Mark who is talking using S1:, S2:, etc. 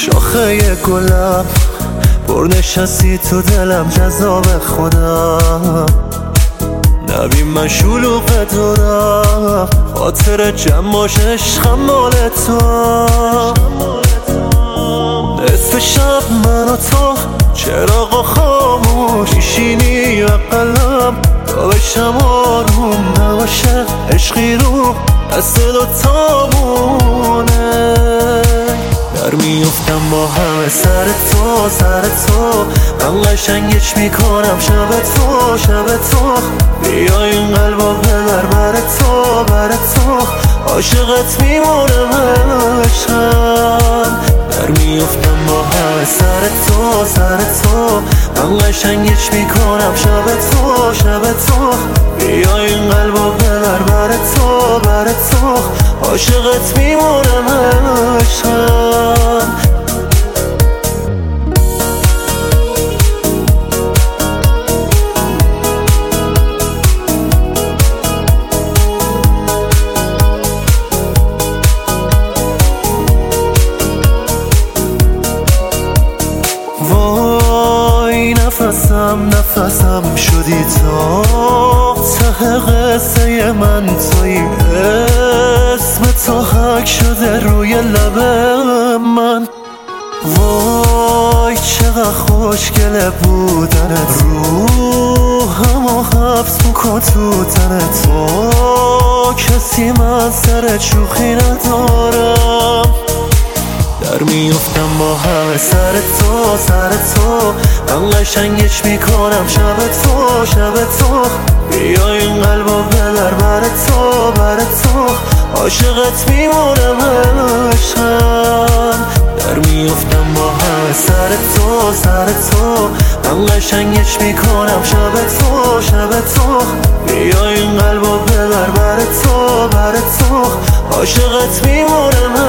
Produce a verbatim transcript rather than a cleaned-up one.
S1: شاخه گلم پر نشستی تو دلم جذاب خودم نبین من شلوغ دارم خاطر جمع باش عشقم مال تو نصف شب من و تو چراغ خاموش میشینی و قلم تا بشم آروم نباشه عشقی رو دست دوتامونه در میفتم با همه سر تو سر تو من قشنگش میکنم شب تو شب تو بیا این قلبا ببر بر تو بر تو عاشقت میمونم عشقم در میفتم با همه سر تو سر تو من قشنگش میکنم شب تو شب تو بیا این قلبا ببر بر تو بر تو عاشقت میمونم عشقم وای نفسم نفسم شدی تا ته قصه من توی اسم تو حک شده روی لب من وای چقدر خوشگله بودنت روحمو حبس میکن تو تن تو کسی من سر شوخی ندارم در میفتم با همه سر تو سر تو من قشنگش میکنم شب تو شب تو بیا این قلبا ببر بر تو بر تو عاشقت میمونم عشقم در میفتم با همه سر تو سر تو من قشنگش میکنم شب تو شب تو بیا این قلبا ببر بر تو بر تو عاشقت میمونم